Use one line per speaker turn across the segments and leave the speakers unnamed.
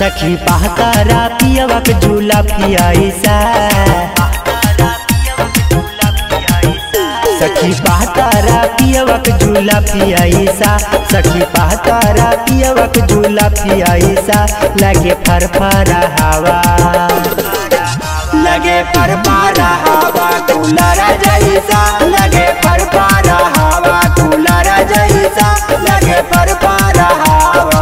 सखी पहतारा पियवा के झूला पियाईसा, सखी पहतारा पियवा के झूला पियाईसा, सखी पहतारा पियवा के झूला पियाईसा। लगे फरफरा हवा, लगे फरफरा हवा कूलर जैसा, लगे फरफरा हवा कूलर जैसा, लगे फरफरा हवा।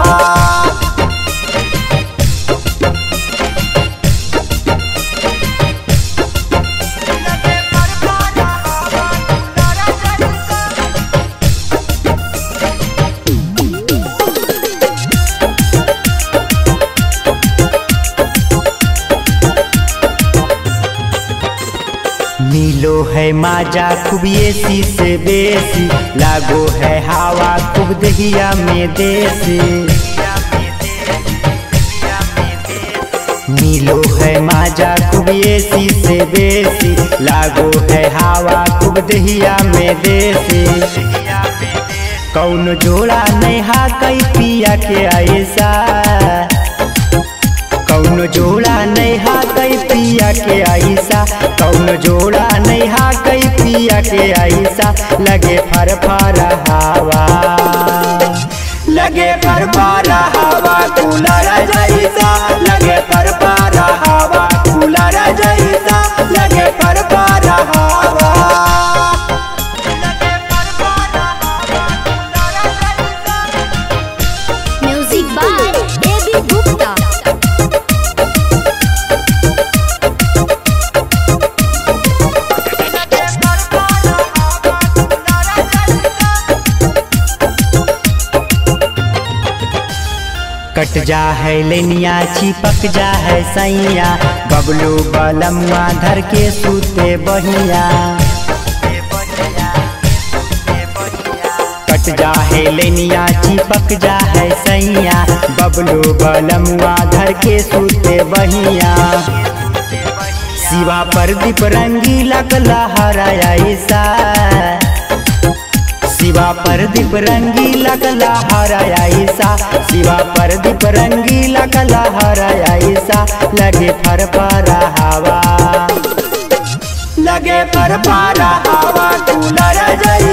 मिलो है माजा खूब एसी से बेसी, लागो है हवा खूब दहिया में देसी। मिलो है माजा खूब एसी से बेसी, लागो है हवा खूब दहिया में देसी। कौन जोड़ा नहीं हा कई पिया के ऐसा, कौन जोड़ा नहीं हा कई पिया के ऐसा, कौन जोड़ा नहीं हा कई पिया के ऐसा। लगे फरफरा हवा, लगे फरफरा हवा कूलर जैसा, लगे फरफरा हवा कूलर जैसा, लगे फरफरा हवा।
Music by A B Gupta.
कट जा है लेनिया चिपक जा है सैया, बबलू बलमुआ धर के सूते बहिया। कट जा है लेनिया चिपक जा है सैया, बबलू बलमुआ धर के सूते बहिया। शिवा प्रदीप रंगीला लहरा ऐसा, शिवा प्रदीप रंगीला लहरा ऐसा, शिवा प्रदीप रंगीला लहरा ऐसा। लगे फरफरा हवा, लगे फरफरा हवा कूलर जैसा।